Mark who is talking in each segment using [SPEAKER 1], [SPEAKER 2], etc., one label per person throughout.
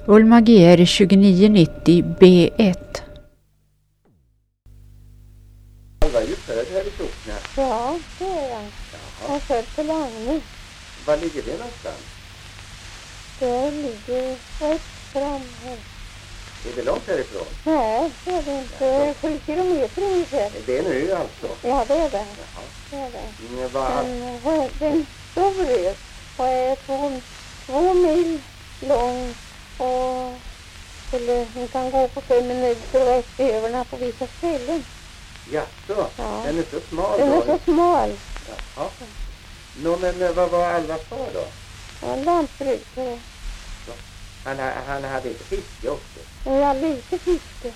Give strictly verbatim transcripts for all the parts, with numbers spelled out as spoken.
[SPEAKER 1] Ulma G R tjugonio nittio B ett.
[SPEAKER 2] Alva är ju född här i socknen.
[SPEAKER 3] Ja, det är jag. Jag är född på Lange.
[SPEAKER 2] Var ligger det någonstans?
[SPEAKER 3] Det ligger rätt fram här.
[SPEAKER 2] Är det långt härifrån?
[SPEAKER 3] Nej, det är det inte. Det är sju kilometer ungefär.
[SPEAKER 2] Det är en ö alltså?
[SPEAKER 3] Ja, det är det.
[SPEAKER 2] Jaha.
[SPEAKER 3] Det är det.
[SPEAKER 2] Mm, vad...
[SPEAKER 3] Men eh, det är en stor ö och är två, två mil lång och eller, man kan gå på fem minuter och efter överna på vissa ställen.
[SPEAKER 2] Jaså,
[SPEAKER 3] Ja.
[SPEAKER 2] den är så smal
[SPEAKER 3] Den
[SPEAKER 2] då?
[SPEAKER 3] är så smal.
[SPEAKER 2] Jaha. Nå, men eh, vad var Alvas far då?
[SPEAKER 3] Ja, en lantbrukare.
[SPEAKER 2] Han, ha- han hade inte fiske också?
[SPEAKER 3] Och jag har lite fiske.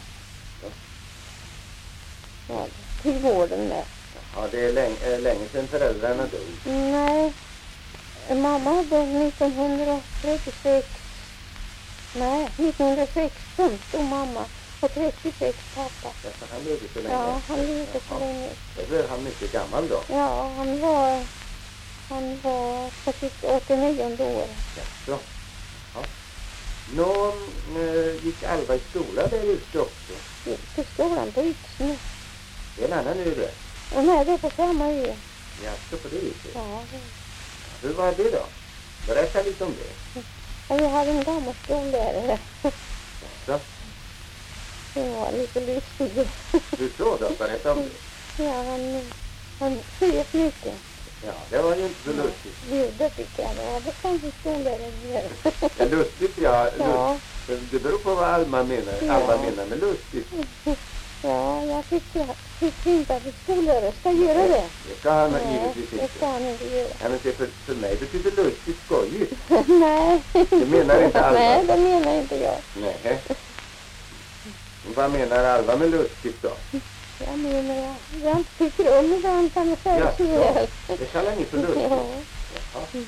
[SPEAKER 3] Ja, till gården där.
[SPEAKER 2] Ja, det är länge, äh, länge sedan föräldrarna dog.
[SPEAKER 3] Nej, mamma dog nittonhundratrettiosex. Nej, nittonhundrasexton stod mamma och trettiosex pappa.
[SPEAKER 2] Ja, så han levde så länge?
[SPEAKER 3] Ja, han levde så
[SPEAKER 2] Jaha.
[SPEAKER 3] länge.
[SPEAKER 2] Då blev han mycket gammal då?
[SPEAKER 3] Ja, han var, han var på sitt åttionionde år.
[SPEAKER 2] Jaså. Ja. Nå, äh, gick Alva i skola där ute också?
[SPEAKER 3] Gick till skolan på Yxne.
[SPEAKER 2] Det är en annan ö det.
[SPEAKER 3] Och nej, det är på samma ö.
[SPEAKER 2] Jaså, på det viset.
[SPEAKER 3] Ja, det.
[SPEAKER 2] Hur var det då? Berätta lite om det.
[SPEAKER 3] Och jag hade en gammal skollärare.
[SPEAKER 2] Jaså.
[SPEAKER 3] Det var lite lustig.
[SPEAKER 2] Hur så då? Berätta om det.
[SPEAKER 3] Ja, han, han sköt mycket.
[SPEAKER 2] Ja, det var ju inte så lustigt.
[SPEAKER 3] Jo, det tycker jag. Ja, det kan vi skollärare göra.
[SPEAKER 2] Ja, lustigt, ja.
[SPEAKER 3] Ja.
[SPEAKER 2] Lust. Det beror på vad Alma menar.
[SPEAKER 3] Ja.
[SPEAKER 2] Alma menar med lustigt.
[SPEAKER 3] Ja, jag tycker, tycker inte att skollärare ska göra det.
[SPEAKER 2] Det ska han
[SPEAKER 3] Nej,
[SPEAKER 2] givetvis
[SPEAKER 3] det
[SPEAKER 2] inte.
[SPEAKER 3] ska han inte göra.
[SPEAKER 2] Ja, men se, för, för mig betyder lustigt skojigt.
[SPEAKER 3] Nej.
[SPEAKER 2] Det menar inte Alva.
[SPEAKER 3] Nej, det menar inte jag.
[SPEAKER 2] Nej. Vad menar Alva med lustigt då?
[SPEAKER 3] Jag menar, jag, jag tycker om det han kan säga
[SPEAKER 2] Ja,
[SPEAKER 3] så väl.
[SPEAKER 2] det kallar ni för lustigt.
[SPEAKER 3] Ja.
[SPEAKER 2] Jaha.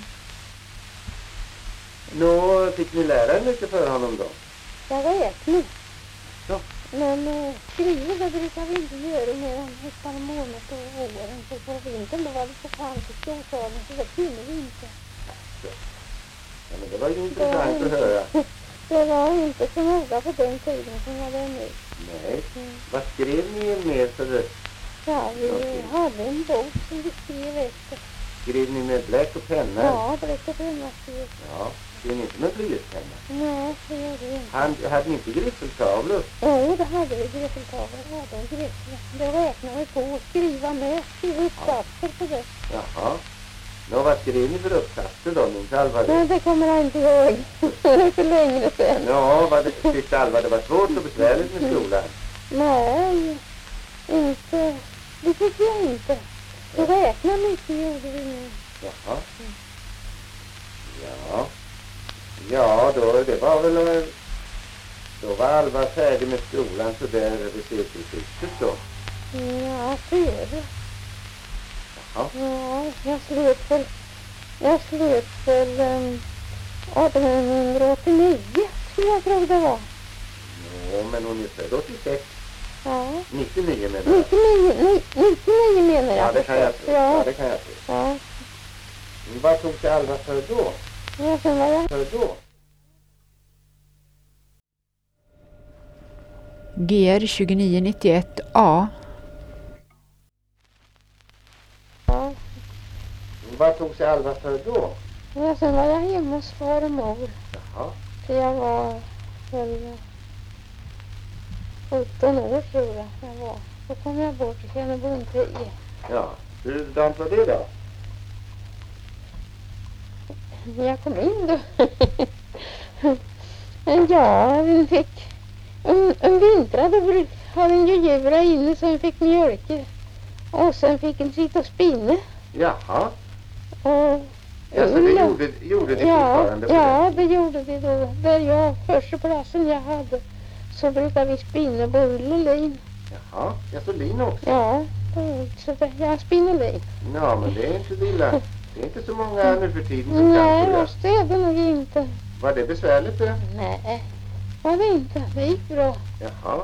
[SPEAKER 2] Nå, fick ni lära er mycket för honom då?
[SPEAKER 3] Jag räknar.
[SPEAKER 2] Ja.
[SPEAKER 3] Men äh, skriva det brukar vi inte göra mer än ett par månader på våren. För på vintern då var det så kallt i storstaden så det kunde vi inte.
[SPEAKER 2] Ja, men det var ju intressant att höra.
[SPEAKER 3] Det var inte så noga på den tiden som jag var nu.
[SPEAKER 2] Nej.
[SPEAKER 3] Mm.
[SPEAKER 2] Vad skrev ni med för det?
[SPEAKER 3] Ja, vi hade en bok som vi skrev efter.
[SPEAKER 2] Skrev ni med bläck och penna?
[SPEAKER 3] Ja, bläck och penna skrev.
[SPEAKER 2] Ja. Skrev ni inte med blyertspenna?
[SPEAKER 3] Nej, det gjorde vi inte.
[SPEAKER 2] Han, hade ni inte griffeltavlor?
[SPEAKER 3] Jo, det hade vi griffeltavlor. Ja, de griffel. Det räknade vi på att skriva med. Skriva uppsatser på det.
[SPEAKER 2] Jaha. Nå, vad skrev ni för uppsatser då, min Alva?
[SPEAKER 3] Nej, det kommer jag inte ihåg. Det är för länge sedan.
[SPEAKER 2] Ja, vad det, tyckte Alva det var svårt och besvärligt med skolan?
[SPEAKER 3] Nej, inte. Det tycker jag inte. Vi räknar mycket gjorde vi nu.
[SPEAKER 2] Jaha. Ja. Ja, då, det var väl... Då var Alva färdig med skolan så där vid sekelskiftet då.
[SPEAKER 3] Ja, det är det.
[SPEAKER 2] Jaha.
[SPEAKER 3] Ja, jag slut väl, jag slut väl um, artonhundraåttionio, skulle jag tro det var.
[SPEAKER 2] Ja, men hon är född åttiosex.
[SPEAKER 3] Ja.
[SPEAKER 2] nittionio menar jag.
[SPEAKER 3] nittionio, ni, nittionio menar jag.
[SPEAKER 2] Ja, det kan jag tro.
[SPEAKER 3] Ja,
[SPEAKER 2] Ja, det kan jag tro.
[SPEAKER 3] ja.
[SPEAKER 2] Men vad tog sig Alva för då?
[SPEAKER 3] Ja, sen var jag.
[SPEAKER 2] För då?
[SPEAKER 1] G R tjugonio nittioett A.
[SPEAKER 3] Ja.
[SPEAKER 2] Vad tog sig Alva för då?
[SPEAKER 3] Ja, sen var jag hemma hos far och mor.
[SPEAKER 2] Jaha.
[SPEAKER 3] Så jag var väl sjutton år tror jag jag var. Så kom jag bort och kände bonte i.
[SPEAKER 2] Ja. Hurdant var det då?
[SPEAKER 3] Jag kom in då. Ja, vi fick en, en vintra då hade en ju djura inne så vi fick mjölk. Och sen fick en sitta och spinna.
[SPEAKER 2] Jaha.
[SPEAKER 3] Och
[SPEAKER 2] Ja, så det gjorde, gjorde det
[SPEAKER 3] ja,
[SPEAKER 2] fortfarande på
[SPEAKER 3] ja,
[SPEAKER 2] det?
[SPEAKER 3] det gjorde vi då. Där jag, första platsen jag hade, så brukar vi spinna både ull och lin.
[SPEAKER 2] Jaha. Ja, så lin också?
[SPEAKER 3] Ja, då, så det, jag spinner lin.
[SPEAKER 2] Ja, men det är inte lilla. Det är inte så många nu för tiden som
[SPEAKER 3] Nej,
[SPEAKER 2] kan
[SPEAKER 3] fast det är det nog inte.
[SPEAKER 2] Var det besvärligt det?
[SPEAKER 3] Nej, var det inte. Det gick bra.
[SPEAKER 2] Jaha.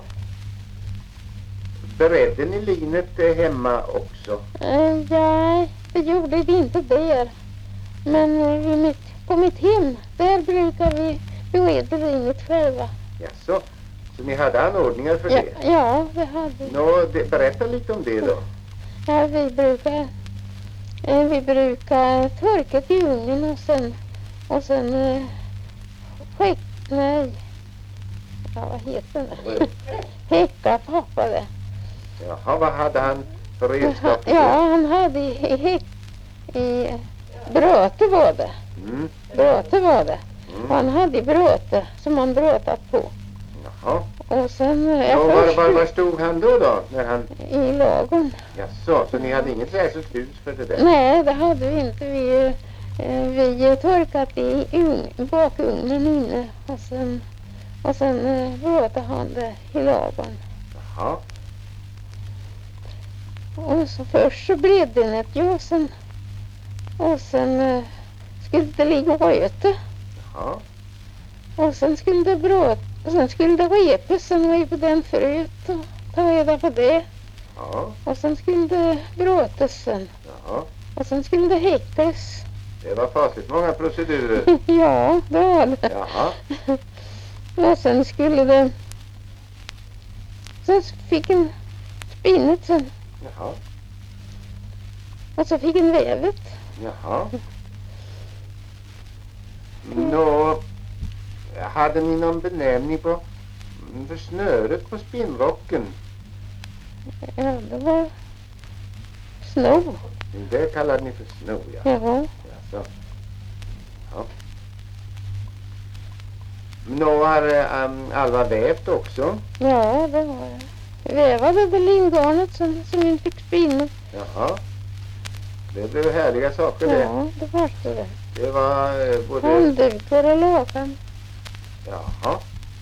[SPEAKER 2] Beredde ni linet eh, hemma också?
[SPEAKER 3] Uh, ja, det gjorde vi inte där. Men uh, vid mitt, på mitt hem, där brukar vi beredde vinet själva.
[SPEAKER 2] Jaså, så ni hade anordningar för
[SPEAKER 3] Ja,
[SPEAKER 2] det?
[SPEAKER 3] ja, det hade vi.
[SPEAKER 2] Nå, det, berätta lite om det då.
[SPEAKER 3] Ja, vi brukar, eh, vi brukar torka i ugnen och sen, och sen eh, skick, nej, ja, vad heter det? Häckla pappa det.
[SPEAKER 2] Jaha, vad hade han för redskap?
[SPEAKER 3] Ja, han hade i, i häck, i bröte var det.
[SPEAKER 2] Mm.
[SPEAKER 3] Bröte var det.
[SPEAKER 2] Mm.
[SPEAKER 3] Han hade i bröte som han brötat på.
[SPEAKER 2] Jaha.
[SPEAKER 3] Och sen, eh,
[SPEAKER 2] Ja,
[SPEAKER 3] jag
[SPEAKER 2] var,
[SPEAKER 3] först
[SPEAKER 2] var, var stod han då då? När han...
[SPEAKER 3] i lagen.
[SPEAKER 2] Jaså, så ni hade inget särskilt hus för det där?
[SPEAKER 3] Nej, det hade vi inte. Vi, eh, vi torkat i ugn, bakugnen inne och sen, och sen eh, bröt han det i lagen.
[SPEAKER 2] Jaha.
[SPEAKER 3] Och så först så blev det ett ja, och sen, och sen eh, skulle det ligga röte.
[SPEAKER 2] Jaha.
[SPEAKER 3] Och sen skulle det bröt, och sen skulle det repes, sen var ju på den förut och ta reda på det.
[SPEAKER 2] Ja.
[SPEAKER 3] Och sen skulle det brötes sen.
[SPEAKER 2] Jaha.
[SPEAKER 3] Och sen skulle det häcklas.
[SPEAKER 2] Det var fasligt många procedurer.
[SPEAKER 3] Ja, det var det.
[SPEAKER 2] Jaha.
[SPEAKER 3] Och sen skulle det... Sen fick en spinnet sen.
[SPEAKER 2] Jaha.
[SPEAKER 3] Och så fick en vävet.
[SPEAKER 2] Jaha. Nå, hade ni någon benämning på för snöret på spinnrocken?
[SPEAKER 3] Ja, det var snow.
[SPEAKER 2] Det kallade ni för sno, ja.
[SPEAKER 3] Ja.
[SPEAKER 2] Jaså. Ja. Nå, har um, Alva vävt också?
[SPEAKER 3] Ja, det var det. Vävade det lingarnet som, som inte fick spinna.
[SPEAKER 2] Jaha. Det blev härliga saker det.
[SPEAKER 3] Ja, det var det.
[SPEAKER 2] Det var eh, både...
[SPEAKER 3] Handdukar och lakan.
[SPEAKER 2] Jaha.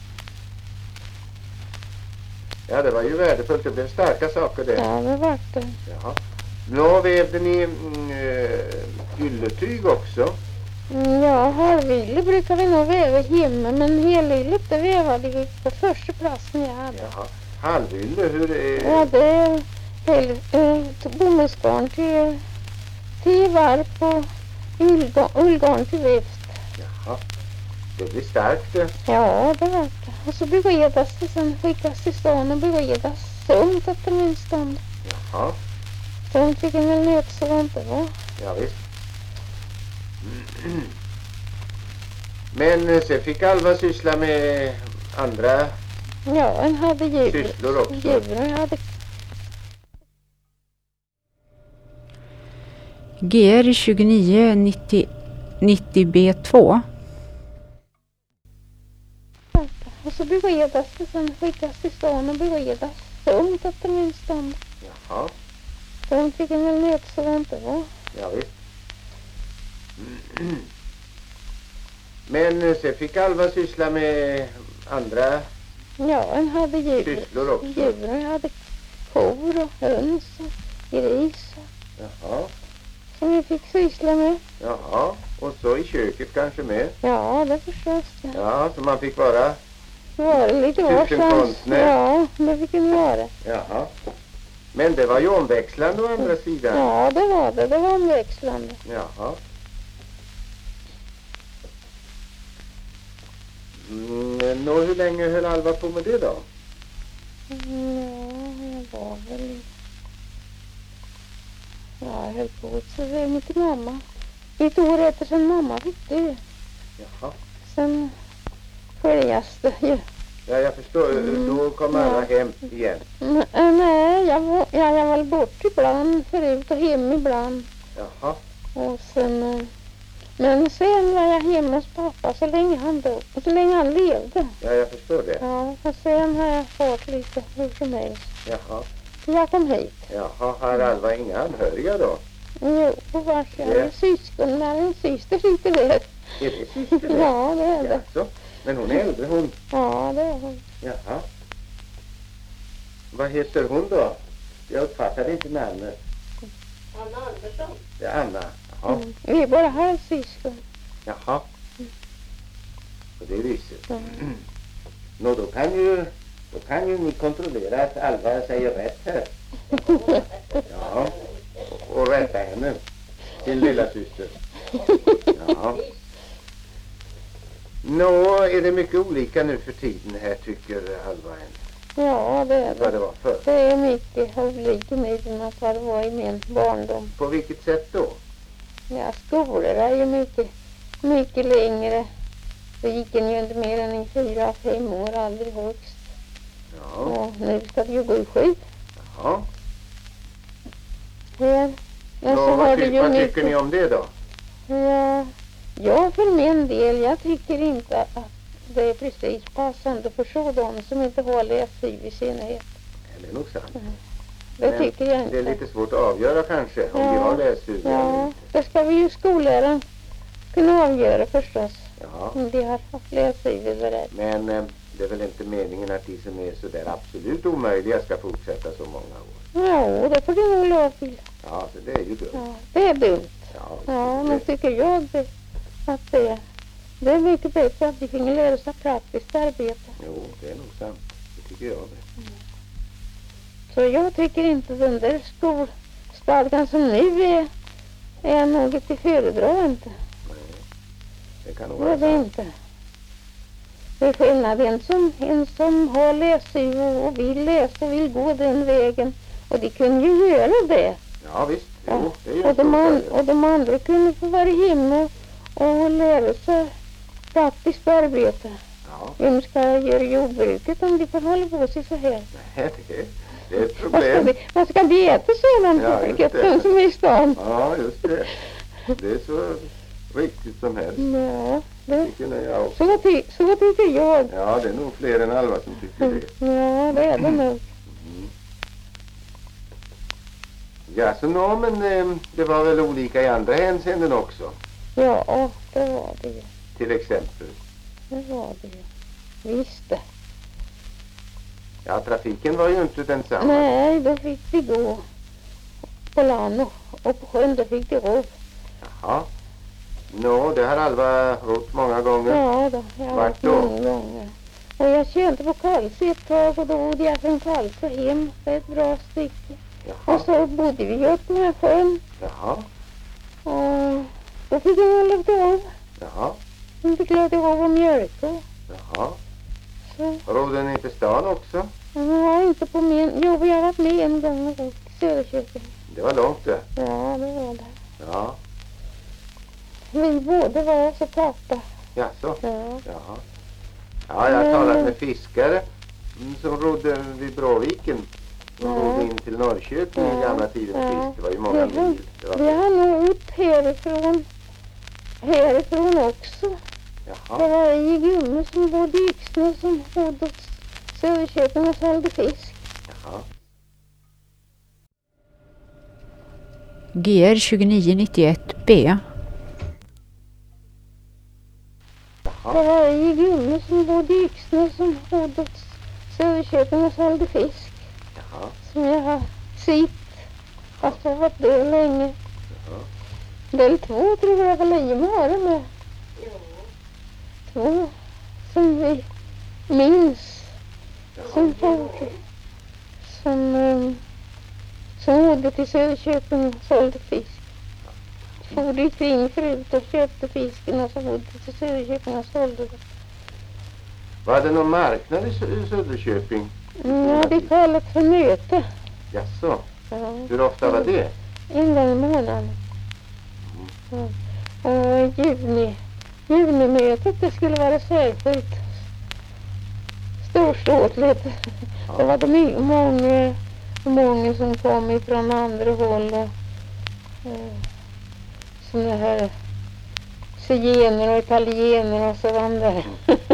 [SPEAKER 2] Ja, det var ju värdefullt. Det blev starka saker det.
[SPEAKER 3] Ja, det var det.
[SPEAKER 2] Jaha. Nå, vävde ni mm, eh, ylletyg också?
[SPEAKER 3] Mm, ja, halvylle brukar vi nog väva hemma, men helyllet det vävade vi på första platsen jag hade.
[SPEAKER 2] Jaha. Halvylle, hur är...
[SPEAKER 3] Ja, det är hel, äh, bomullsgarn till, till varp och ullgarn, ullgarn till vävst.
[SPEAKER 2] Jaha. Det blir starkt det.
[SPEAKER 3] Ja, det var det. Och så beredas det, sen skickas till stan och beredas sånt efter min stånd.
[SPEAKER 2] Jaha.
[SPEAKER 3] Sånt fick en väl nöt så inte va?
[SPEAKER 2] Ja, visst. Men eh, sen fick Alva syssla med andra
[SPEAKER 3] Ja, en hade djur.
[SPEAKER 2] sysslor också.
[SPEAKER 3] Djuren hade...
[SPEAKER 1] G R tjugonio nittio B två.
[SPEAKER 3] Och så beredas det, sen skickas till stan och beredas sånt efter min stånd.
[SPEAKER 2] Jaha.
[SPEAKER 3] Sånt fick en väl nöt så inte va?
[SPEAKER 2] Ja, visst. Men eh, sen fick Alva syssla med andra
[SPEAKER 3] Ja, en hade djur.
[SPEAKER 2] sysslor också.
[SPEAKER 3] Djuren hade kor och höns och gris
[SPEAKER 2] Jaha.
[SPEAKER 3] som vi fick syssla med.
[SPEAKER 2] Jaha. Och så i köket kanske med.
[SPEAKER 3] Ja, det förstås det.
[SPEAKER 2] Ja, så man fick vara...
[SPEAKER 3] Var det lite varstans?
[SPEAKER 2] Tusenkonstnär.
[SPEAKER 3] Ja, det fick en vara.
[SPEAKER 2] Jaha. Men det var ju omväxlande å andra sidan.
[SPEAKER 3] Ja, det var det. Det var omväxlande.
[SPEAKER 2] Jaha. Mm, nå, hur länge höll Alva på med det då?
[SPEAKER 3] Mm, ja, jag var väl... Ja, jag höll på så länge till mamma. Ett år efter sen mamma fick dö.
[SPEAKER 2] Jaha.
[SPEAKER 3] Sen skiljas det ju.
[SPEAKER 2] Ja, jag förstår.
[SPEAKER 3] Mm.
[SPEAKER 2] Då kom alla hem igen.
[SPEAKER 3] Mm, äh, nej, jag var, ja, jag var bort ibland förut och hem ibland.
[SPEAKER 2] Jaha.
[SPEAKER 3] Och sen, eh, men sen var jag hemma hos pappa så länge han dog. Och så länge han levde.
[SPEAKER 2] Ja, jag förstår det.
[SPEAKER 3] Ja, och sen har jag fått lite hur som helst.
[SPEAKER 2] Jaha.
[SPEAKER 3] Så jag kom hit.
[SPEAKER 2] Jaha, har Alva inga anhöriga då?
[SPEAKER 3] Jo, och vars jag
[SPEAKER 2] Ja.
[SPEAKER 3] är syskon. När en syster sitter där.
[SPEAKER 2] Är det syster det?
[SPEAKER 3] Ja, det är det.
[SPEAKER 2] Jaså. Men hon är äldre hon.
[SPEAKER 3] Ja, det är hon.
[SPEAKER 2] Jaha. Vad heter hon då? Jag uppfattade inte namnet.
[SPEAKER 3] Anna Andersson.
[SPEAKER 2] Det är Anna. Jaha.
[SPEAKER 3] Mm. Vi är bara halvsyskon.
[SPEAKER 2] Jaha. På det viset.
[SPEAKER 3] Mm.
[SPEAKER 2] Nå, då kan ju då kan ju ni kontrollera att Alva säger rätt här. Ja. Och, och rätta henne. Sin lilla syster. Ja. Nå, är det mycket olika nu för tiden här, tycker Alva?
[SPEAKER 3] Ja, det är
[SPEAKER 2] Vad
[SPEAKER 3] det.
[SPEAKER 2] det var förr?
[SPEAKER 3] Det är mycket olika nu än vad det var i min barndom.
[SPEAKER 2] På vilket sätt då?
[SPEAKER 3] Ja, skolor är ju mycket, mycket längre. Då gick en ju inte mer än i fyra, fem år, aldrig högst.
[SPEAKER 2] Ja.
[SPEAKER 3] Och nu ska det ju gå i sju.
[SPEAKER 2] Ja.
[SPEAKER 3] Ja, ja,
[SPEAKER 2] Nå,
[SPEAKER 3] så var
[SPEAKER 2] vad,
[SPEAKER 3] det
[SPEAKER 2] ty-
[SPEAKER 3] ju
[SPEAKER 2] vad
[SPEAKER 3] mycket.
[SPEAKER 2] tycker ni om det då?
[SPEAKER 3] Ja, jag för min del, jag tycker inte att det är precis passande för sådana som inte har läst i synnerhet.
[SPEAKER 2] Det är nog sant.
[SPEAKER 3] Det
[SPEAKER 2] Men
[SPEAKER 3] tycker jag inte.
[SPEAKER 2] Det är lite svårt att avgöra kanske, om
[SPEAKER 3] Ja.
[SPEAKER 2] vi har läshuvud eller
[SPEAKER 3] Ja,
[SPEAKER 2] inte.
[SPEAKER 3] det ska vi ju skolläraren kunna avgöra förstås.
[SPEAKER 2] Ja.
[SPEAKER 3] Om de har haft läshuvud eller ej.
[SPEAKER 2] Men eh, det är väl inte meningen att de som är så där absolut omöjliga ska fortsätta så många år.
[SPEAKER 3] Ja, det får du nog lov till.
[SPEAKER 2] Ja, så det är ju dumt.
[SPEAKER 3] Ja, det är dumt.
[SPEAKER 2] Ja,
[SPEAKER 3] Ja,
[SPEAKER 2] det,
[SPEAKER 3] men tycker jag det, att det, det är mycket bättre att de finge lära sig praktiskt arbete.
[SPEAKER 2] jo, det är nog sant. Det tycker jag det.
[SPEAKER 3] Så jag tycker inte den där skolstadgan som nu är, är något till föredra inte.
[SPEAKER 2] Nej, det kan nog
[SPEAKER 3] Det
[SPEAKER 2] vara
[SPEAKER 3] är det
[SPEAKER 2] sant.
[SPEAKER 3] inte. Det är skillnad. En som, en som har läst och, och vill läsa och vill gå den vägen. Och de kunde ju göra det.
[SPEAKER 2] Ja, visst. Jo,
[SPEAKER 3] Ja.
[SPEAKER 2] det är ju
[SPEAKER 3] Och
[SPEAKER 2] en
[SPEAKER 3] de,
[SPEAKER 2] stor
[SPEAKER 3] an,
[SPEAKER 2] fördel.
[SPEAKER 3] och de andra kunde få vara hemma och lära sig praktiskt arbete.
[SPEAKER 2] Ja,
[SPEAKER 3] Vem ska göra jordbruket om de får hålla på sig så här?
[SPEAKER 2] nej, det, det är ett
[SPEAKER 3] Vad ska
[SPEAKER 2] problem.
[SPEAKER 3] de, vad ska de äta sedan
[SPEAKER 2] Ja,
[SPEAKER 3] på
[SPEAKER 2] just
[SPEAKER 3] frikotten
[SPEAKER 2] det.
[SPEAKER 3] som är i stan?
[SPEAKER 2] Ja, just det. Det är så riktigt som helst.
[SPEAKER 3] Ja, det,
[SPEAKER 2] Tycker ni jag också.
[SPEAKER 3] så, ty, så tycker jag.
[SPEAKER 2] Ja, det är nog fler än Alva som tycker det.
[SPEAKER 3] Ja, det är det nog.
[SPEAKER 2] Mm. Ja, så nå, men eh, det var väl olika i andra hänseenden också.
[SPEAKER 3] Ja, det var det ju.
[SPEAKER 2] Till exempel.
[SPEAKER 3] Det var det ju. Visst det.
[SPEAKER 2] Ja, trafiken var ju inte densamma.
[SPEAKER 3] Nej, då fick vi gå på land och, och på sjön då fick vi ro.
[SPEAKER 2] Jaha. Nå, det har Alva rott många gånger.
[SPEAKER 3] Ja då, jag har
[SPEAKER 2] Vart
[SPEAKER 3] varit
[SPEAKER 2] då?
[SPEAKER 3] många gånger. Och jag kände på Karlsö ett tag och då bodde jag från Karlsö hem för ett bra stycke. Och
[SPEAKER 2] Jaha.
[SPEAKER 3] så bodde vi upp med sjön
[SPEAKER 2] Jaha.
[SPEAKER 3] och då fick jag lov av.
[SPEAKER 2] Jaha.
[SPEAKER 3] Jag fick lov av och mjölka.
[SPEAKER 2] Jaha.
[SPEAKER 3] Så,
[SPEAKER 2] Rodde ni till stan också?
[SPEAKER 3] ja, inte på min, jo vi har varit med en gång och åkt till Söderköping.
[SPEAKER 2] Det var långt det.
[SPEAKER 3] Ja, det var det.
[SPEAKER 2] Ja.
[SPEAKER 3] Vi båda var så pappa.
[SPEAKER 2] Jaså?
[SPEAKER 3] Ja.
[SPEAKER 2] Jaha. Ja, jag har talat med fiskare mm, som rodde vid Bråviken. De
[SPEAKER 3] Ja.
[SPEAKER 2] rodde in till Norrköping i
[SPEAKER 3] Ja.
[SPEAKER 2] gamla tidens
[SPEAKER 3] Ja.
[SPEAKER 2] fisk. Det var ju många
[SPEAKER 3] Det var-
[SPEAKER 2] mil. Det var...
[SPEAKER 3] Vi har nog ut härifrån, härifrån också. Det
[SPEAKER 2] Jaha.
[SPEAKER 3] var i Gumme som bodde i Yxnö som bodde hos Söderköping och sålde fisk.
[SPEAKER 2] Jaha.
[SPEAKER 1] G R tjugonio nittioett B.
[SPEAKER 3] Det
[SPEAKER 2] Jaha.
[SPEAKER 3] var i Gumme som bodde i Yxnö som bodde hos Söderköping och sålde fisk.
[SPEAKER 2] Jaha.
[SPEAKER 3] Som jag har sett. Fast jag har varit där länge.
[SPEAKER 2] Jaha.
[SPEAKER 3] Del två tror jag väl i med med. Två som vi minns. Som for, som, um, som åkte till Söderköping och sålde fisk. For dit kring förut och köpte fisken och så åkte till Söderköping och sålde den.
[SPEAKER 2] Var det någon marknad i Sö- i Söderköping?
[SPEAKER 3] Ja, de kallar för möte.
[SPEAKER 2] Jaså?
[SPEAKER 3] Ja,
[SPEAKER 2] Hur ofta var det?
[SPEAKER 3] en gång i månaden. Ja. Och juni, junimötet det skulle vara särskilt storståtligt. Det var det my- många, många som kom ifrån andra håll och eh, såna här zigener och italiener och så var där.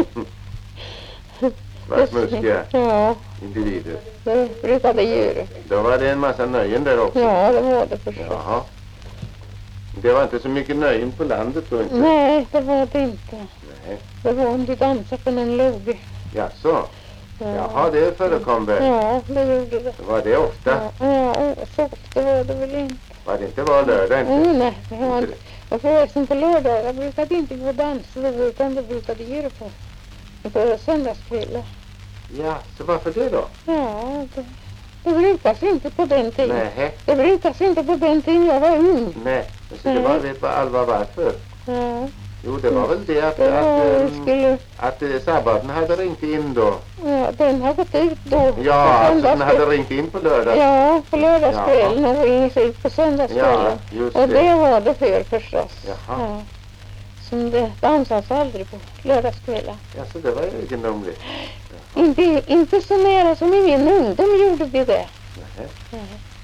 [SPEAKER 2] Vart smuskiga
[SPEAKER 3] Ja,
[SPEAKER 2] individer.
[SPEAKER 3] det brukade det göra.
[SPEAKER 2] Då var det en massa nöjen där också.
[SPEAKER 3] Ja, det var det förstås.
[SPEAKER 2] Jaha. Det var inte så mycket nöjen på landet då inte?
[SPEAKER 3] Nej, det var det inte.
[SPEAKER 2] Nej.
[SPEAKER 3] Det var om de dansade på någon loge.
[SPEAKER 2] Jaså?
[SPEAKER 3] Ja.
[SPEAKER 2] Jaha, det förekom väl?
[SPEAKER 3] Ja, det gjorde det.
[SPEAKER 2] Var det ofta?
[SPEAKER 3] Ja, ja, så ofta var det väl inte.
[SPEAKER 2] Var det inte var lördag inte?
[SPEAKER 3] Mm, nej, det var inte. Och förresten på lördagar brukade inte gå och dansa, utan det brukade göra på, på söndagskvällar.
[SPEAKER 2] Ja, så varför det då?
[SPEAKER 3] Ja, det, det brukas inte på den tiden.
[SPEAKER 2] Nej,
[SPEAKER 3] Det brukas inte på den tiden jag var ung.
[SPEAKER 2] nej. Men så du bara vet vad Alva varför?
[SPEAKER 3] Ja,
[SPEAKER 2] Jo, det var väl det att,
[SPEAKER 3] Det var,
[SPEAKER 2] att, ähm,
[SPEAKER 3] skulle,
[SPEAKER 2] att äh, sabbaten hade ringt in då.
[SPEAKER 3] ja, den har gått ut då.
[SPEAKER 2] Ja, alltså den hade ringt in på lördag.
[SPEAKER 3] Ja, på lördagskvällen och ringt ut på
[SPEAKER 2] Ja,
[SPEAKER 3] söndagskvällen.
[SPEAKER 2] just
[SPEAKER 3] Och
[SPEAKER 2] det.
[SPEAKER 3] det var det för förstås.
[SPEAKER 2] Jaha.
[SPEAKER 3] Ja. Som det dansas aldrig på lördagskvällar.
[SPEAKER 2] Ja, så det var ju egendomligt.
[SPEAKER 3] Inte, inte så nära som i min ungdom gjorde vi det.
[SPEAKER 2] Nähä.
[SPEAKER 3] Nej.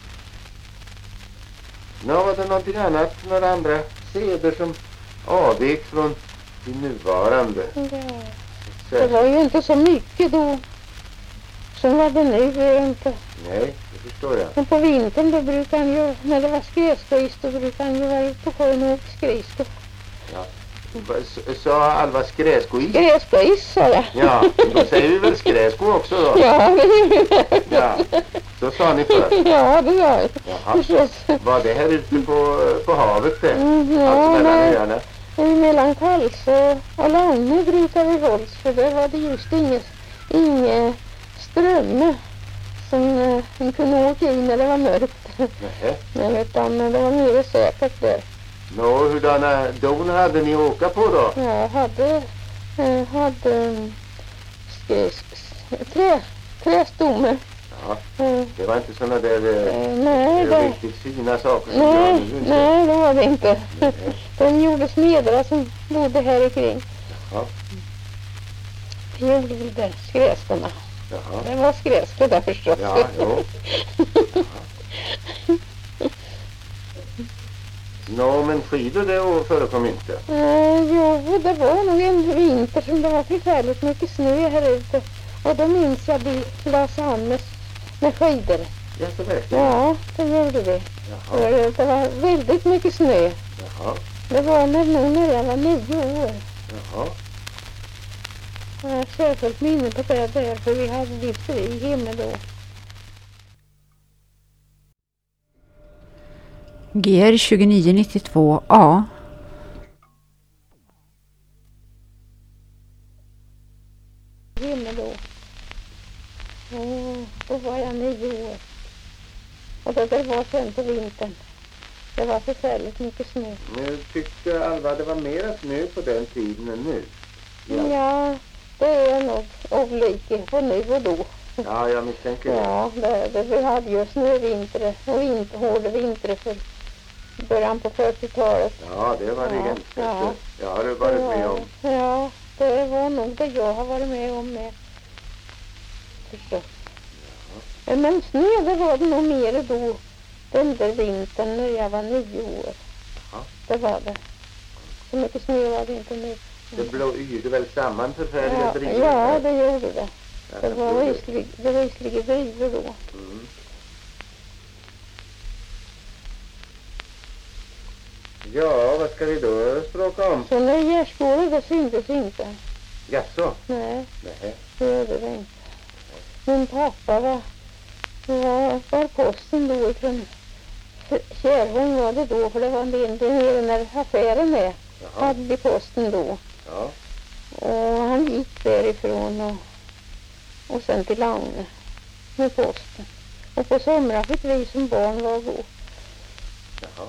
[SPEAKER 2] Nå, var det någonting annat, några andra seder som avvek från de nuvarande?
[SPEAKER 3] Ja. Det var ju inte så mycket då som var det nu. Är det inte.
[SPEAKER 2] Nej, det förstår jag.
[SPEAKER 3] Men på vintern då brukar han ju, när det var skrädskois, då brukar han ju vara ute på sjön och åka skridsko.
[SPEAKER 2] Ja. S- Sa Alva skräskois?
[SPEAKER 3] Skrädskois, sa jag.
[SPEAKER 2] Ja, då säger vi väl skräsko också då?
[SPEAKER 3] Ja, det gjorde jag.
[SPEAKER 2] Ja, så sa ni först.
[SPEAKER 3] Ja, det gör jag.
[SPEAKER 2] Jaha.
[SPEAKER 3] Förstås.
[SPEAKER 2] Var det här ute på, på havet det?
[SPEAKER 3] Mm, ja,
[SPEAKER 2] Alltså mellan
[SPEAKER 3] nej.
[SPEAKER 2] öarna?
[SPEAKER 3] Mellan Kalsö och Lange brukar vi hålls, för där var det just inget, inget strömme som eh, man kunde åka i när det var mörkt.
[SPEAKER 2] Nähä.
[SPEAKER 3] Nej, utan det var mer säkert där.
[SPEAKER 2] Nå, hurdana don hade ni åka på då?
[SPEAKER 3] Jag hade, eh, hade mm, sk- sk- trä, trästomme.
[SPEAKER 2] Ja,
[SPEAKER 3] Eh,
[SPEAKER 2] det var inte såna där eh,
[SPEAKER 3] eh, nej,
[SPEAKER 2] eh,
[SPEAKER 3] det,
[SPEAKER 2] riktigt fina saker som jag
[SPEAKER 3] nej,
[SPEAKER 2] nu inte.
[SPEAKER 3] nej, det var det inte.
[SPEAKER 2] Nej.
[SPEAKER 3] De gjorde smedra som bodde här ikring.
[SPEAKER 2] Ja,
[SPEAKER 3] Vi gjorde väl där skräskorna.
[SPEAKER 2] jaha.
[SPEAKER 3] Det var skräskor där förstås.
[SPEAKER 2] Ja, jo. Nå, men skidor det år förekom inte.
[SPEAKER 3] Eh, jo, det var nog en vinter som det var förfärligt mycket snö här ute. Och då minns jag vi lades an med, med skidor.
[SPEAKER 2] Ja, så verkligen.
[SPEAKER 3] Ja, det gjorde vi.
[SPEAKER 2] Jaha,
[SPEAKER 3] För det var väldigt mycket snö.
[SPEAKER 2] jaha,
[SPEAKER 3] Det var när, nog när jag var nio år.
[SPEAKER 2] jaha.
[SPEAKER 3] Jag har särskilt minne på det där, för vi hade difteri hemma då.
[SPEAKER 1] G R tjugonio nittiotvå A.
[SPEAKER 3] Hemma då. Och då var jag nio år. Och det där var sen på vintern. Det var förfärligt mycket snö.
[SPEAKER 2] Nu tyckte Alva det var mera snö på den tiden än nu. Ja,
[SPEAKER 3] Ja, det är nog olika på nu och då.
[SPEAKER 2] ja jag misstänker det.
[SPEAKER 3] Ja, det, det, vi hade ju snövinter och vinter, hårda vintrar för början på fyrtiotalet.
[SPEAKER 2] Ja, det var det
[SPEAKER 3] Ja,
[SPEAKER 2] hemskt.
[SPEAKER 3] ja.
[SPEAKER 2] Jag har du varit med om.
[SPEAKER 3] Ja, det var nog det jag har varit med om med. Förstås. Men snö, det var det nog mer då den där vintern när jag var nio år.
[SPEAKER 2] Ja.
[SPEAKER 3] Det var det. Så mycket snö var det inte nu.
[SPEAKER 2] Det blå yrde väl samman förfärliga
[SPEAKER 3] Ja,
[SPEAKER 2] drivor.
[SPEAKER 3] ja, det gjorde det.
[SPEAKER 2] Ja,
[SPEAKER 3] Det
[SPEAKER 2] jag
[SPEAKER 3] var
[SPEAKER 2] tror det.
[SPEAKER 3] visliga, det var visliga drivor då.
[SPEAKER 2] Mm. Ja, vad ska vi då språka om?
[SPEAKER 3] Så när gärdsgården, det syntes inte.
[SPEAKER 2] Jaså?
[SPEAKER 3] Nej,
[SPEAKER 2] Nej.
[SPEAKER 3] det gjorde det inte. Min pappa var, var, var posten då ifrån Kärrholm var det då, för det var det inte nere när affären är.
[SPEAKER 2] Jaha.
[SPEAKER 3] Hade vi posten då.
[SPEAKER 2] Ja.
[SPEAKER 3] Och han gick därifrån och, och sen till Lange med posten. Och på somrar fick vi som barn var gå.
[SPEAKER 2] Jaha.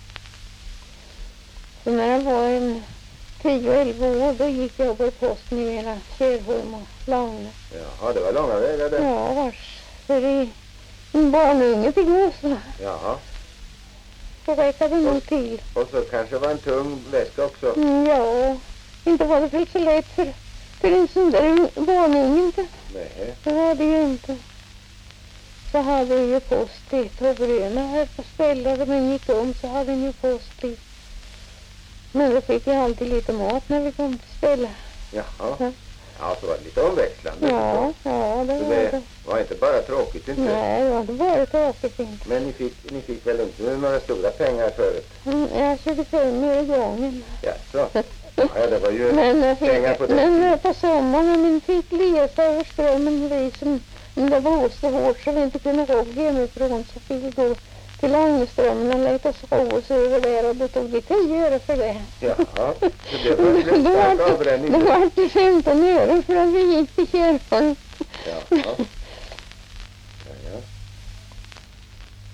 [SPEAKER 3] Så när jag var en tio elva år, då gick jag på posten i hela Kärrholm och Lange.
[SPEAKER 2] Jaha, det var långa vägar där.
[SPEAKER 3] Ja, vars. För i en barnunge fick gå så.
[SPEAKER 2] Jaha.
[SPEAKER 3] Så räckade det nog till.
[SPEAKER 2] Och så kanske var en tung väska också.
[SPEAKER 3] Mm, ja, inte var det väl så lätt för, för en sån där barnunge inte.
[SPEAKER 2] Nej.
[SPEAKER 3] Det var det ju inte. Så hade vi ju post dit. Bröna här på stället. När man gick om så hade vi ju post dit. Men då fick jag alltid lite mat när vi kom till stället.
[SPEAKER 2] Jaha.
[SPEAKER 3] Ja.
[SPEAKER 2] Ja, så var det lite omväxlande.
[SPEAKER 3] Ja, ja, det
[SPEAKER 2] Så
[SPEAKER 3] var
[SPEAKER 2] det
[SPEAKER 3] det.
[SPEAKER 2] var inte bara tråkigt inte.
[SPEAKER 3] Nej, det var inte bara tråkigt inte.
[SPEAKER 2] Men ni fick, ni fick väl inte några stora pengar förut?
[SPEAKER 3] Mm, jag tjugofem år i gången.
[SPEAKER 2] Jaså? Ja, det var ju
[SPEAKER 3] Men, jag
[SPEAKER 2] pengar
[SPEAKER 3] fick,
[SPEAKER 2] på den
[SPEAKER 3] men
[SPEAKER 2] tiden.
[SPEAKER 3] eh, på sommaren när vi fick leta över strömmen, vi som om det blåste hårt så vi inte kunde gå hemifrån, så fick vi gå till Langeströmmen och leta oss ro oss över där, och då tog vi tio öre för det.
[SPEAKER 2] Jaha, så det var ju
[SPEAKER 3] Då
[SPEAKER 2] en
[SPEAKER 3] var
[SPEAKER 2] stark
[SPEAKER 3] det-
[SPEAKER 2] avbränning.
[SPEAKER 3] Då var det femton öre för att vi gick till Kärrholm.
[SPEAKER 2] Jaha. Ja, ja.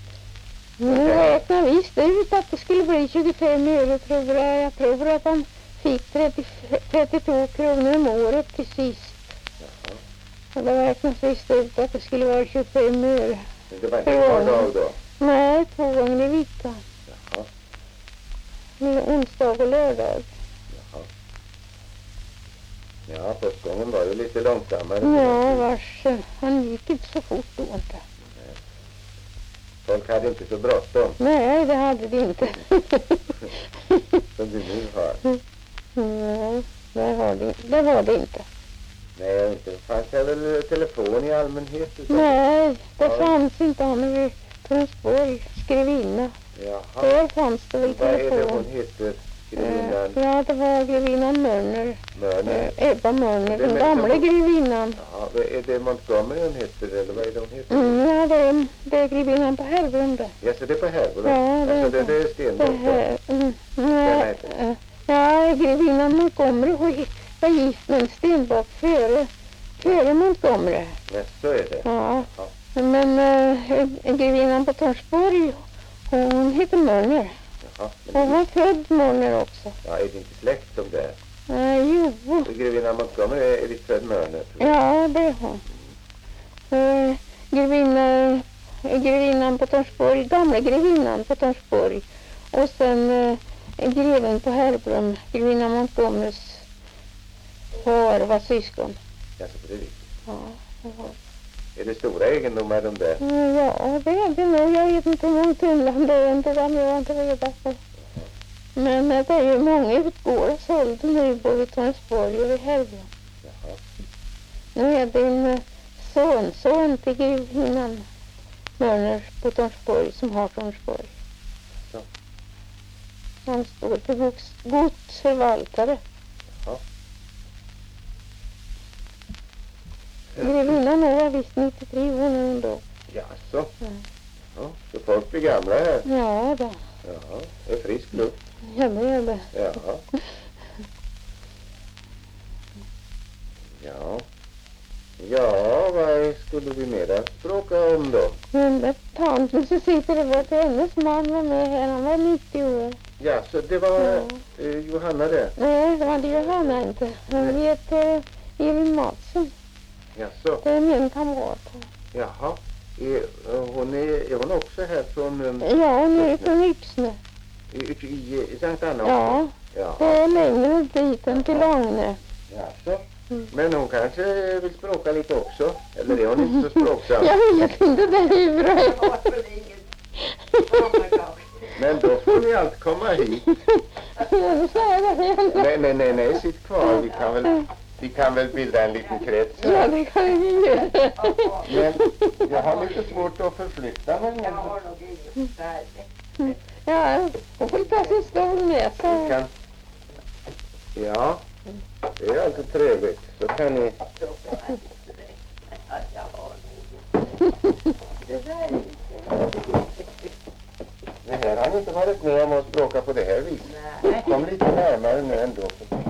[SPEAKER 3] Nu räknar visst ut att det skulle bli tjugofem öre, tror jag. Jag tror att han fick trettio, trettiotvå kronor om året till sist.
[SPEAKER 2] Jaha.
[SPEAKER 3] Och det räknas visst ut att det skulle vara tjugofem öre.
[SPEAKER 2] Men det var inte var dag då?
[SPEAKER 3] Nej, två gånger i veckan.
[SPEAKER 2] Jaha.
[SPEAKER 3] Onsdag och lördag.
[SPEAKER 2] Jaha. Ja, första gången var det lite långsammare.
[SPEAKER 3] Ja, vars, han gick inte så fort då inte.
[SPEAKER 2] Folk hade inte så bråttom
[SPEAKER 3] Nej, det hade det inte.
[SPEAKER 2] som du nu har.
[SPEAKER 3] Nej, det var det, det var det inte.
[SPEAKER 2] Nej, inte fanns det väl telefon i allmänhet? Utan...
[SPEAKER 3] Nej, det
[SPEAKER 2] Ja.
[SPEAKER 3] fanns inte. Han är Tronsborg, skrivinna.
[SPEAKER 2] Jaha.
[SPEAKER 3] Där fanns det väl
[SPEAKER 2] Vad är det
[SPEAKER 3] telefon.
[SPEAKER 2] hon heter?
[SPEAKER 3] Eh,
[SPEAKER 2] Grevinnan
[SPEAKER 3] Ja, det var grevinnan Mörner.
[SPEAKER 2] Mörner?
[SPEAKER 3] Eh, Ebba Mörner,
[SPEAKER 2] Det är
[SPEAKER 3] den
[SPEAKER 2] med
[SPEAKER 3] gamla
[SPEAKER 2] som-
[SPEAKER 3] grevinnan.
[SPEAKER 2] Ja, vad är det Montgomery hon heter eller vad är det hon heter?
[SPEAKER 3] Mm, ja, det är, det är grevinnan på Herrbrunn det.
[SPEAKER 2] Ja, så det är på Herbo då?
[SPEAKER 3] Ja, det är
[SPEAKER 2] alltså, det,
[SPEAKER 3] det.
[SPEAKER 2] det är
[SPEAKER 3] Det
[SPEAKER 2] Stenbock då?
[SPEAKER 3] här, mm,
[SPEAKER 2] Vad
[SPEAKER 3] nej,
[SPEAKER 2] heter
[SPEAKER 3] eh, ja, grevinnan Montgomery var- var gift med en Stenbock före, före Montgomery.
[SPEAKER 2] Ja, så är det.
[SPEAKER 3] Ja,
[SPEAKER 2] Ja.
[SPEAKER 3] men äh, grevinnan på Torsborg, hon heter Mörner.
[SPEAKER 2] Jaha.
[SPEAKER 3] Hon
[SPEAKER 2] Men,
[SPEAKER 3] var född Mörner också.
[SPEAKER 2] ja, är det inte släkt som det är?
[SPEAKER 3] Äh, jo,
[SPEAKER 2] Grevinnan Montgomery är, är ditt född Mörner, tror jag.
[SPEAKER 3] ja, det är hon. Äh, grevinna, grevinnan på Torsborg, gamla grevinnan på Torsborg. Och sen äh, greven på Herbrunn, grevinnan Montgomerys far var syskon.
[SPEAKER 2] Ja, så det är det.
[SPEAKER 3] Ja, det var.
[SPEAKER 2] Är det stora egendomar de där?
[SPEAKER 3] Ja, det är det nog. Jag vet inte hur många tunnland det är inte, det har jag inte reda på. Men eh, det är ju många utgårdar sålda nu både i Torsborg och i Herbrunn.
[SPEAKER 2] Jaha.
[SPEAKER 3] Nu är det en eh, sonson till grevinnan Mörner på Torsborg som har Torsborg.
[SPEAKER 2] Så.
[SPEAKER 3] Han står till gods, godsförvaltare.
[SPEAKER 2] Jaha.
[SPEAKER 3] Grevinnan var visst nittiotre år när hon dog.
[SPEAKER 2] Jaså?
[SPEAKER 3] Mm.
[SPEAKER 2] Ja, så folk blir gamla här?
[SPEAKER 3] Ja, då.
[SPEAKER 2] Jaha, det är frisk luft.
[SPEAKER 3] Ja, det är det.
[SPEAKER 2] Jaha. Ja. Ja, vad skulle vi mera bråka om då?
[SPEAKER 3] Men det tanten så sitter det var till hennes man var med här. Han var nittio år.
[SPEAKER 2] Ja, så det var
[SPEAKER 3] Ja.
[SPEAKER 2] eh, Johanna det?
[SPEAKER 3] Nej, det var det Johanna inte. Hon heter Elin Mattsson.
[SPEAKER 2] Jaså?
[SPEAKER 3] Det är min kamrat.
[SPEAKER 2] Jaha. Är, hon är, är hon också här från um,
[SPEAKER 3] Ja, hon är från Yxne.
[SPEAKER 2] i, i, i Sankt Anna?
[SPEAKER 3] Ja,
[SPEAKER 2] Ja.
[SPEAKER 3] det är längre dit än till Agne.
[SPEAKER 2] Jaså?
[SPEAKER 3] Mm.
[SPEAKER 2] Men hon kanske vill språka lite också? Eller är hon inte så språksam?
[SPEAKER 3] Jag vet inte det hur det är.
[SPEAKER 2] Men då får ni allt komma hit.
[SPEAKER 3] Jag säger det igen.
[SPEAKER 2] Nej, nej, nej, nej, sitt kvar. Vi kan väl, vi kan väl bilda en liten krets
[SPEAKER 3] Ja,
[SPEAKER 2] här.
[SPEAKER 3] det kan vi göra.
[SPEAKER 2] Men jag har lite svårt att förflytta mig.
[SPEAKER 3] Ja, hon får ta sin stol med
[SPEAKER 2] Vi
[SPEAKER 3] sig.
[SPEAKER 2] kan... Ja, det är alltså trevligt. Så kan ni... Det här har ni inte varit med om att språka på det här viset. Kom lite närmare nu ändå.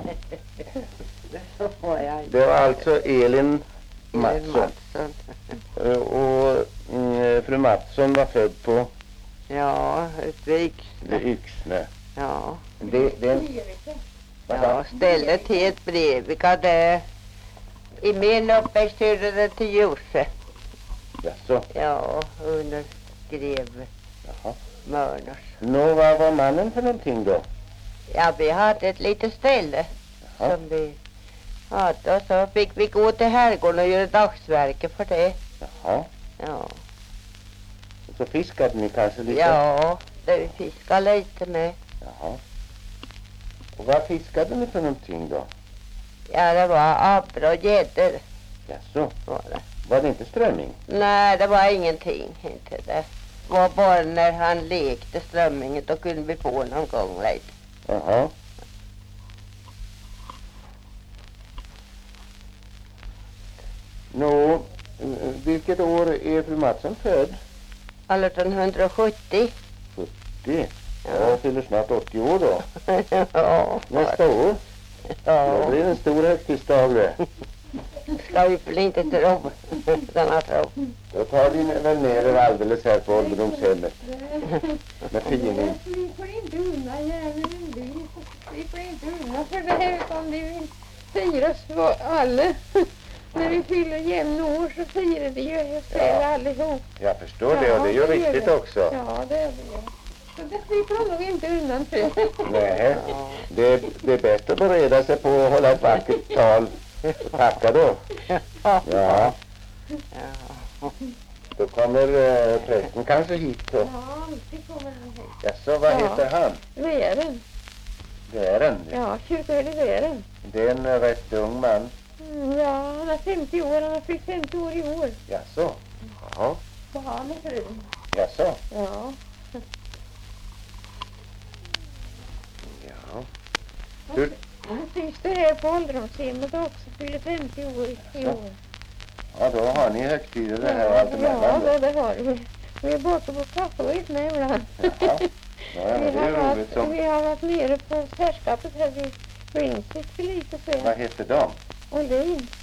[SPEAKER 2] Det var alltså Elin Mattsson. Eh, Och mm, fru Mattsson var född på
[SPEAKER 4] Ja, ett vik.
[SPEAKER 2] Yxne.
[SPEAKER 4] Ja.
[SPEAKER 2] Det, det,
[SPEAKER 4] Ja, stället helt bredvid. Det i min uppväxt hörde det till Josse.
[SPEAKER 2] Jaså?
[SPEAKER 4] Ja, under grev
[SPEAKER 2] Jaha.
[SPEAKER 4] Mörners.
[SPEAKER 2] Nå, vad var mannen för någonting då?
[SPEAKER 4] Ja, vi hade ett litet ställe
[SPEAKER 2] Jaha.
[SPEAKER 4] som vi hade och så fick vi gå till herrgården och göra dagsverke för det.
[SPEAKER 2] Jaha.
[SPEAKER 4] Ja,
[SPEAKER 2] Så fiskade ni kanske lite?
[SPEAKER 4] ja det vi fiskade lite med.
[SPEAKER 2] Jaha. Och vad fiskade ni för någonting då?
[SPEAKER 4] Ja, det var abborre och gäddor
[SPEAKER 2] Jaså?
[SPEAKER 4] var det.
[SPEAKER 2] Var det inte strömming?
[SPEAKER 4] Nej, det var ingenting. Inte det. Det var bara när han lekte strömmingen, då kunde vi få någon gång lite.
[SPEAKER 2] Jaha. Nå, eh, vilket år är fru Mattsson född?
[SPEAKER 4] arton sjuttio.
[SPEAKER 2] Det. Jag fyller snart åttio år då.
[SPEAKER 4] Ja,
[SPEAKER 2] Nästa år. Då
[SPEAKER 4] ja.
[SPEAKER 2] blir det en stor högtidsdag det.
[SPEAKER 4] Ska vi väl inte tro. Denna tro.
[SPEAKER 2] Då tar vi väl ner er alldeles här på ålderdomshemmet. Med tidning.
[SPEAKER 3] Vi får inte unna järnen en bil. Vi får inte unna för för det här som det firas för alla. När vi fyller jämna år så firar vi ju själv allihop.
[SPEAKER 2] Jag förstår det och det är ju
[SPEAKER 3] Ja, det gör
[SPEAKER 2] riktigt
[SPEAKER 3] det.
[SPEAKER 2] också.
[SPEAKER 3] Ja, det är det. Så det slipper hon nog inte undan för.
[SPEAKER 2] Nej, det, är- det är bäst att bereda sig på att hålla ett vackert tal. Tacka då. Ja,
[SPEAKER 4] Ja.
[SPEAKER 2] då kommer eh, prästen kanske hit då.
[SPEAKER 3] Ja, det kommer han hit.
[SPEAKER 2] Jaså, vad
[SPEAKER 3] Ja.
[SPEAKER 2] heter han?
[SPEAKER 3] Vären.
[SPEAKER 2] Det är en.
[SPEAKER 3] Ja, kyrkoherde Vären.
[SPEAKER 2] Det är en eh, rätt ung man.
[SPEAKER 3] Mm, ja, han är femtio år. Han har fyllt femtio år i år.
[SPEAKER 2] Jaså? Jaha.
[SPEAKER 3] Så har han är frun.
[SPEAKER 2] Jaså?
[SPEAKER 3] Ja.
[SPEAKER 2] Ja. Du,
[SPEAKER 3] Han syster här på ålderdomshemmet också. Fyller femtio år i år.
[SPEAKER 2] ja, då har ni högtider det här
[SPEAKER 3] Ja,
[SPEAKER 2] allt emellan
[SPEAKER 3] ja,
[SPEAKER 2] då.
[SPEAKER 3] det, det har vi. Vi är borta på kaffe och ett med ibland.
[SPEAKER 2] Jaha. Ja, ja,
[SPEAKER 3] vi,
[SPEAKER 2] det
[SPEAKER 3] har
[SPEAKER 2] är roligt
[SPEAKER 3] varit,
[SPEAKER 2] som...
[SPEAKER 3] vi har varit nere på sällskapet här vid Brinsvik för lite
[SPEAKER 2] Vad
[SPEAKER 3] sedan.
[SPEAKER 2] heter de?
[SPEAKER 3] Olin.